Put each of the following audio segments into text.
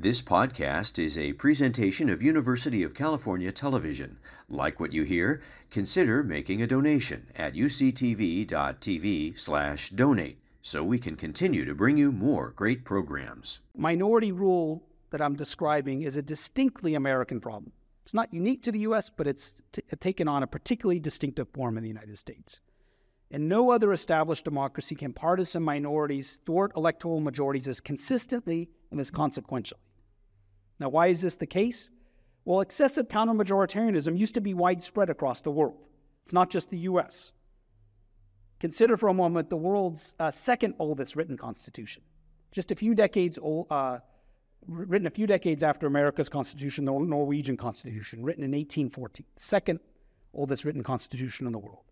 This podcast is a presentation of University of California Television. Like what you hear? Consider making a donation at uctv.tv/donate so we can continue to bring you more great programs. Minority rule that I'm describing is a distinctly American problem. It's not unique to the U.S., but it's taken on a particularly distinctive form in the United States. In no other established democracy can partisan minorities thwart electoral majorities as consistently and as consequentially. Now, why is this the case? Well, excessive counter-majoritarianism used to be widespread across the world. It's not just the U.S. Consider for a moment the world's second oldest written constitution. Just a few decades old, written a few decades after America's constitution, the Norwegian Constitution, written in 1814, second oldest written constitution in the world.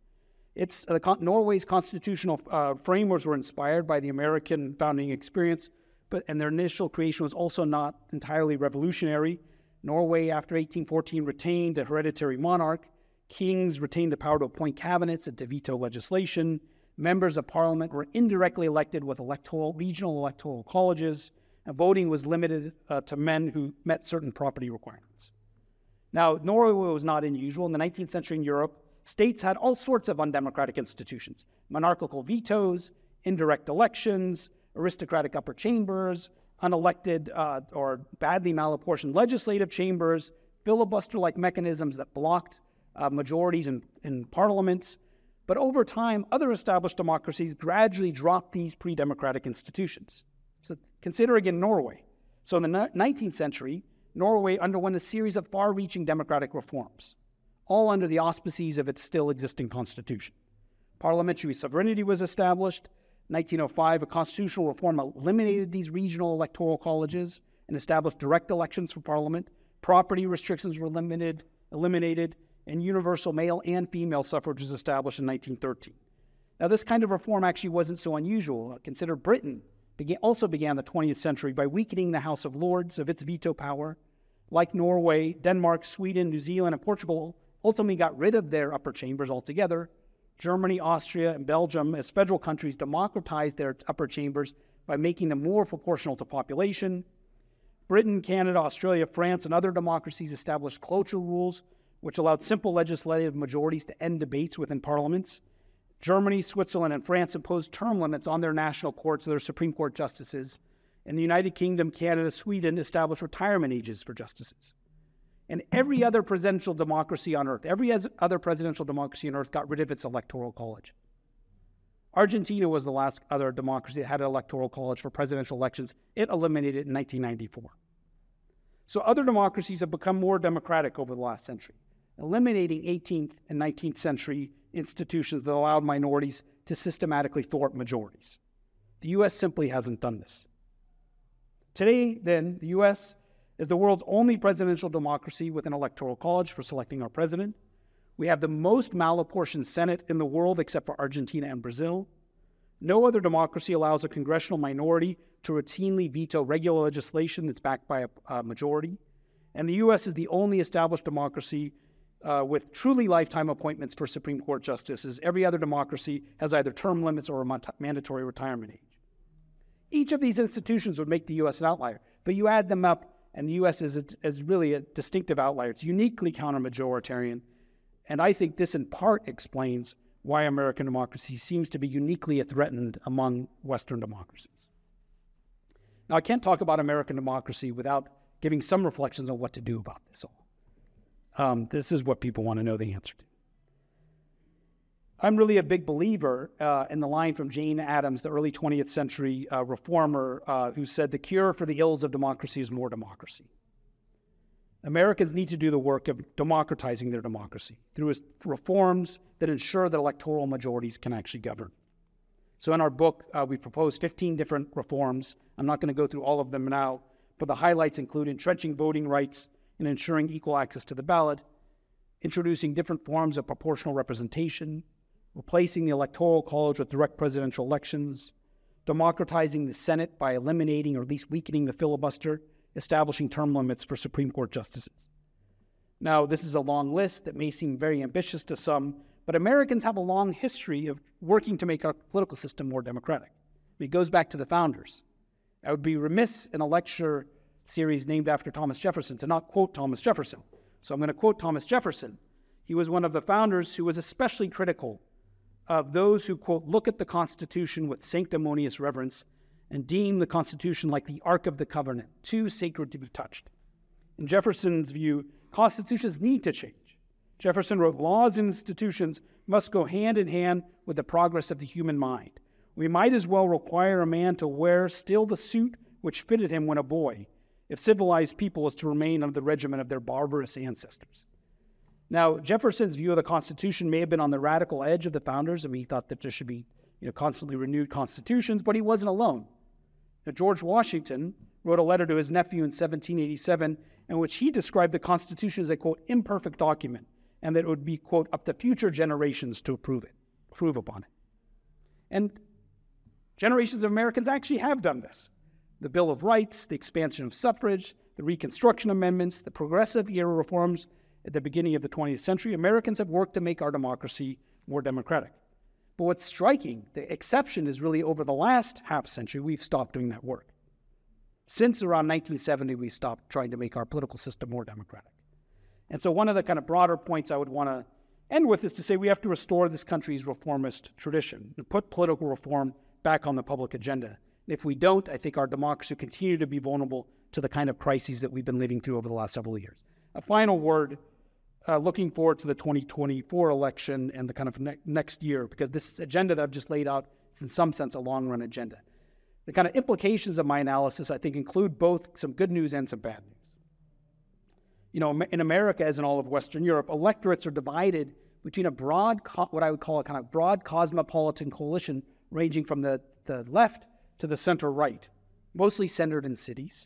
Norway's constitutional frameworks were inspired by the American founding experience, and their initial creation was also not entirely revolutionary. Norway, after 1814, retained a hereditary monarch. Kings retained the power to appoint cabinets and to veto legislation. Members of parliament were indirectly elected with regional electoral colleges, and voting was limited to men who met certain property requirements. Now, Norway was not unusual. In the 19th century in Europe, states had all sorts of undemocratic institutions: monarchical vetoes, indirect elections, aristocratic upper chambers, unelected or badly malapportioned legislative chambers, filibuster-like mechanisms that blocked majorities in parliaments. But over time, other established democracies gradually dropped these pre-democratic institutions. So consider again Norway. So in the 19th century, Norway underwent a series of far-reaching democratic reforms, all under the auspices of its still existing constitution. Parliamentary sovereignty was established. In 1905, a constitutional reform eliminated these regional electoral colleges and established direct elections for parliament. Property restrictions were eliminated, and universal male and female suffrage was established in 1913. Now, this kind of reform actually wasn't so unusual. Consider Britain also began the 20th century by weakening the House of Lords of its veto power. Like Norway, Denmark, Sweden, New Zealand, and Portugal ultimately got rid of their upper chambers altogether. Germany, Austria, and Belgium, as federal countries, democratized their upper chambers by making them more proportional to population. Britain, Canada, Australia, France, and other democracies established cloture rules, which allowed simple legislative majorities to end debates within parliaments. Germany, Switzerland, and France imposed term limits on their national courts, their Supreme Court justices. In the United Kingdom, Canada, Sweden established retirement ages for justices. And every other presidential democracy on earth, got rid of its electoral college. Argentina was the last other democracy that had an electoral college for presidential elections. It eliminated it in 1994. So other democracies have become more democratic over the last century, eliminating 18th and 19th century institutions that allowed minorities to systematically thwart majorities. The U.S. simply hasn't done this. Today, then, the U.S. is the world's only presidential democracy with an electoral college for selecting our president. We have the most malapportioned Senate in the world except for Argentina and Brazil. No other democracy allows a congressional minority to routinely veto regular legislation that's backed by a majority. And the U.S. is the only established democracy with truly lifetime appointments for Supreme Court justices. Every other democracy has either term limits or a mandatory retirement age. Each of these institutions would make the U.S. an outlier, but you add them up, and the U.S. is really a distinctive outlier. It's uniquely counter-majoritarian, and I think this in part explains why American democracy seems to be uniquely threatened among Western democracies. Now, I can't talk about American democracy without giving some reflections on what to do about this all. This is what people want to know the answer to. I'm really a big believer in the line from Jane Addams, the early 20th century reformer, who said the cure for the ills of democracy is more democracy. Americans need to do the work of democratizing their democracy through reforms that ensure that electoral majorities can actually govern. So in our book, we proposed 15 different reforms. I'm not going to go through all of them now, but the highlights include entrenching voting rights and ensuring equal access to the ballot, introducing different forms of proportional representation, replacing the electoral college with direct presidential elections, democratizing the Senate by eliminating or at least weakening the filibuster, establishing term limits for Supreme Court justices. Now, this is a long list that may seem very ambitious to some, but Americans have a long history of working to make our political system more democratic. It goes back to the founders. I would be remiss in a lecture series named after Thomas Jefferson, to not quote Thomas Jefferson. So I'm going to quote Thomas Jefferson. He was one of the founders who was especially critical of those who, quote, look at the Constitution with sanctimonious reverence and deem the Constitution like the Ark of the Covenant, too sacred to be touched. In Jefferson's view, constitutions need to change. Jefferson wrote, laws and institutions must go hand in hand with the progress of the human mind. We might as well require a man to wear still the suit which fitted him when a boy, if civilized people is to remain under the regimen of their barbarous ancestors. Now, Jefferson's view of the Constitution may have been on the radical edge of the founders. I mean, he thought that there should be constantly renewed constitutions, but he wasn't alone. Now, George Washington wrote a letter to his nephew in 1787 in which he described the Constitution as a, quote, imperfect document, and that it would be, quote, up to future generations to approve upon it. And generations of Americans actually have done this. The Bill of Rights, the expansion of suffrage, the Reconstruction Amendments, the progressive era reforms at the beginning of the 20th century, Americans have worked to make our democracy more democratic. But what's striking, the exception is really over the last half century, we've stopped doing that work. Since around 1970, we stopped trying to make our political system more democratic. And so one of the kind of broader points I would want to end with is to say we have to restore this country's reformist tradition and put political reform back on the public agenda. And if we don't, I think our democracy will continue to be vulnerable to the kind of crises that we've been living through over the last several years. A final word, looking forward to the 2024 election and the kind of next year, because this agenda that I've just laid out is in some sense a long-run agenda. The kind of implications of my analysis, I think, include both some good news and some bad news. In America, as in all of Western Europe, electorates are divided between a broad, what I would call a kind of broad cosmopolitan coalition ranging from the left to the center-right, mostly centered in cities,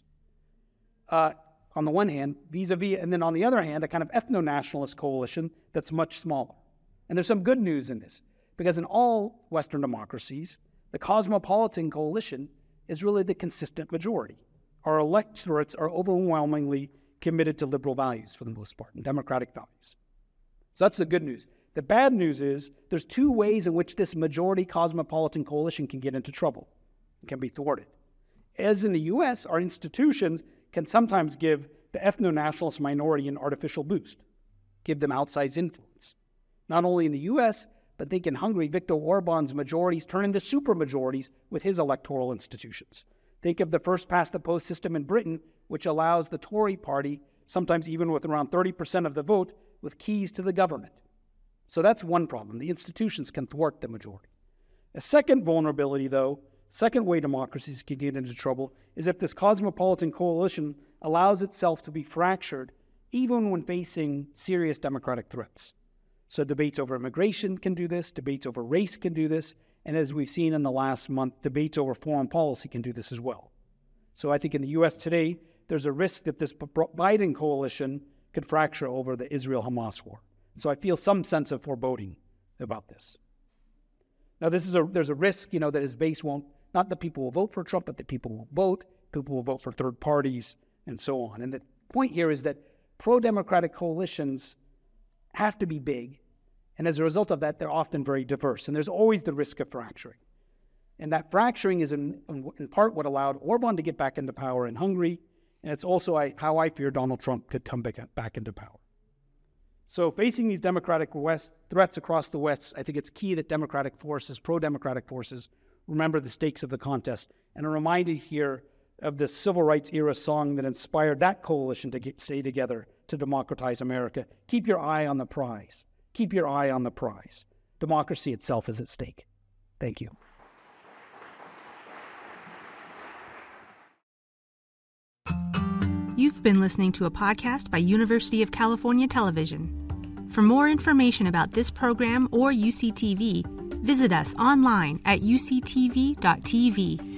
on the one hand, vis-a-vis, and then on the other hand, a kind of ethno-nationalist coalition that's much smaller. And there's some good news in this, because in all Western democracies, the cosmopolitan coalition is really the consistent majority. Our electorates are overwhelmingly committed to liberal values for the most part, and democratic values. So that's the good news. The bad news is there's two ways in which this majority cosmopolitan coalition can get into trouble and can be thwarted. As in the U.S., our institutions can sometimes give the ethno-nationalist minority an artificial boost, give them outsized influence. Not only in the U.S., but think in Hungary, Viktor Orban's majorities turn into supermajorities with his electoral institutions. Think of the first-past-the-post system in Britain, which allows the Tory party, sometimes even with around 30% of the vote, with keys to the government. So that's one problem. The institutions can thwart the majority. A second vulnerability, though, second way democracies can get into trouble, is if this cosmopolitan coalition allows itself to be fractured even when facing serious democratic threats. So debates over immigration can do this, debates over race can do this, and as we've seen in the last month, debates over foreign policy can do this as well. So I think in the U.S. today, there's a risk that this Biden coalition could fracture over the Israel-Hamas war. So I feel some sense of foreboding about this. Now, there's a risk, that his base won't, not that people will vote for Trump, but that people will vote for third parties, and so on. And the point here is that pro-democratic coalitions have to be big, and as a result of that, they're often very diverse, and there's always the risk of fracturing. And that fracturing is in part what allowed Orban to get back into power in Hungary, and it's also how I fear Donald Trump could come back into power. So facing these democratic threats across the West, I think it's key that democratic forces, pro-democratic forces, remember the stakes of the contest, and are reminded here of the civil rights era song that inspired that coalition to stay together to democratize America. Keep your eye on the prize. Keep your eye on the prize. Democracy itself is at stake. Thank you. You've been listening to a podcast by University of California Television. For more information about this program or UCTV, visit us online at uctv.tv